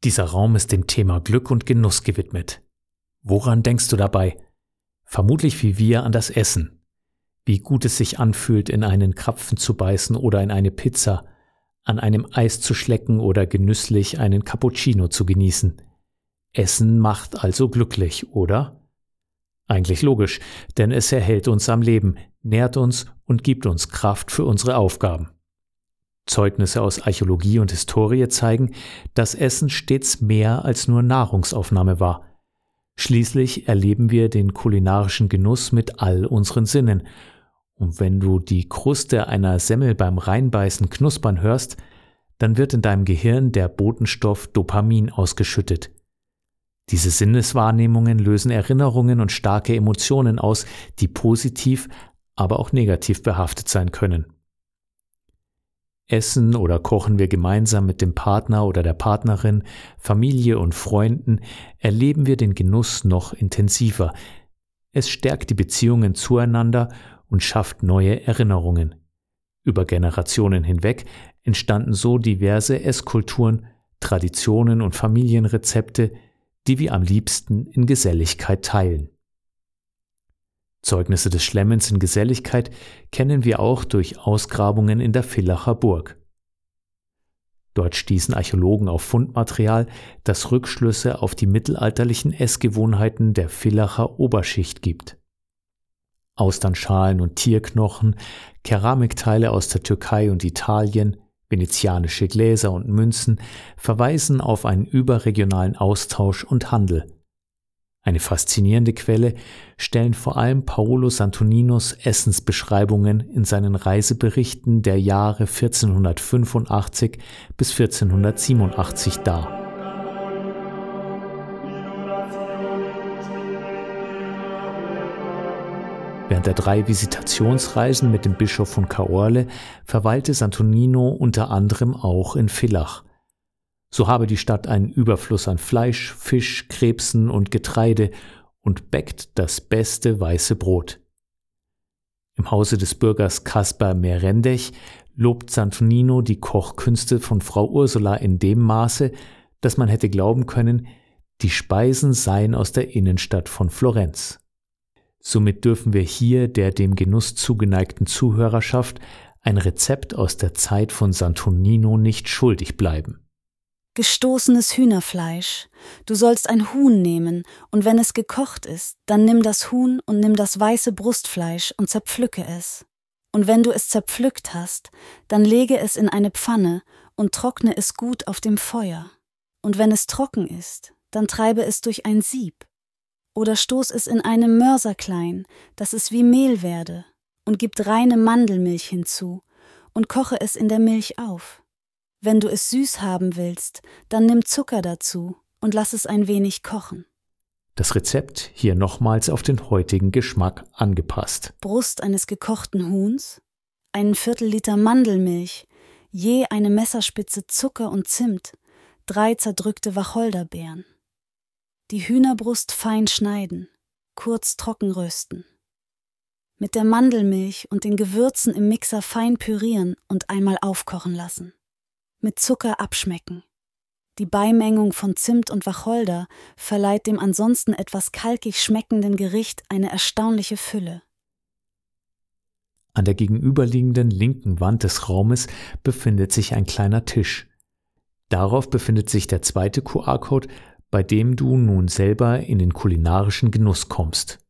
Dieser Raum ist dem Thema Glück und Genuss gewidmet. Woran denkst du dabei? Vermutlich wie wir an das Essen. Wie gut es sich anfühlt, in einen Krapfen zu beißen oder in eine Pizza, an einem Eis zu schlecken oder genüsslich einen Cappuccino zu genießen. Essen macht also glücklich, oder? Eigentlich logisch, denn es erhält uns am Leben, nährt uns und gibt uns Kraft für unsere Aufgaben. Zeugnisse aus Archäologie und Historie zeigen, dass Essen stets mehr als nur Nahrungsaufnahme war. Schließlich erleben wir den kulinarischen Genuss mit all unseren Sinnen. Und wenn du die Kruste einer Semmel beim Reinbeißen knuspern hörst, dann wird in deinem Gehirn der Botenstoff Dopamin ausgeschüttet. Diese Sinneswahrnehmungen lösen Erinnerungen und starke Emotionen aus, die positiv, aber auch negativ behaftet sein können. Essen oder kochen wir gemeinsam mit dem Partner oder der Partnerin, Familie und Freunden, erleben wir den Genuss noch intensiver. Es stärkt die Beziehungen zueinander und schafft neue Erinnerungen. Über Generationen hinweg entstanden so diverse Esskulturen, Traditionen und Familienrezepte, die wir am liebsten in Geselligkeit teilen. Zeugnisse des Schlemmens in Geselligkeit kennen wir auch durch Ausgrabungen in der Villacher Burg. Dort stießen Archäologen auf Fundmaterial, das Rückschlüsse auf die mittelalterlichen Essgewohnheiten der Villacher Oberschicht gibt. Austernschalen und Tierknochen, Keramikteile aus der Türkei und Italien, venezianische Gläser und Münzen verweisen auf einen überregionalen Austausch und Handel. Eine faszinierende Quelle stellen vor allem Paolo Santoninos Essensbeschreibungen in seinen Reiseberichten der Jahre 1485 bis 1487 dar. Während der 3 Visitationsreisen mit dem Bischof von Caorle verweilte Santonino unter anderem auch in Villach. So habe die Stadt einen Überfluss an Fleisch, Fisch, Krebsen und Getreide und bäckt das beste weiße Brot. Im Hause des Bürgers Caspar Merendech lobt Santonino die Kochkünste von Frau Ursula in dem Maße, dass man hätte glauben können, die Speisen seien aus der Innenstadt von Florenz. Somit dürfen wir hier der dem Genuss zugeneigten Zuhörerschaft ein Rezept aus der Zeit von Santonino nicht schuldig bleiben. Gestoßenes Hühnerfleisch. Du sollst ein Huhn nehmen, und wenn es gekocht ist, dann nimm das Huhn und nimm das weiße Brustfleisch und zerpflücke es. Und wenn du es zerpflückt hast, dann lege es in eine Pfanne und trockne es gut auf dem Feuer. Und wenn es trocken ist, dann treibe es durch ein Sieb. Oder stoß es in einem Mörser klein, dass es wie Mehl werde, und gib reine Mandelmilch hinzu und koche es in der Milch auf. Wenn du es süß haben willst, dann nimm Zucker dazu und lass es ein wenig kochen. Das Rezept hier nochmals auf den heutigen Geschmack angepasst. Brust eines gekochten Huhns, einen Viertel-Liter Mandelmilch, je eine Messerspitze Zucker und Zimt, 3 zerdrückte Wacholderbeeren. Die Hühnerbrust fein schneiden, kurz trocken rösten. Mit der Mandelmilch und den Gewürzen im Mixer fein pürieren und einmal aufkochen lassen. Mit Zucker abschmecken. Die Beimengung von Zimt und Wacholder verleiht dem ansonsten etwas kalkig schmeckenden Gericht eine erstaunliche Fülle. An der gegenüberliegenden linken Wand des Raumes befindet sich ein kleiner Tisch. Darauf befindet sich der zweite QR-Code, bei dem du nun selber in den kulinarischen Genuss kommst.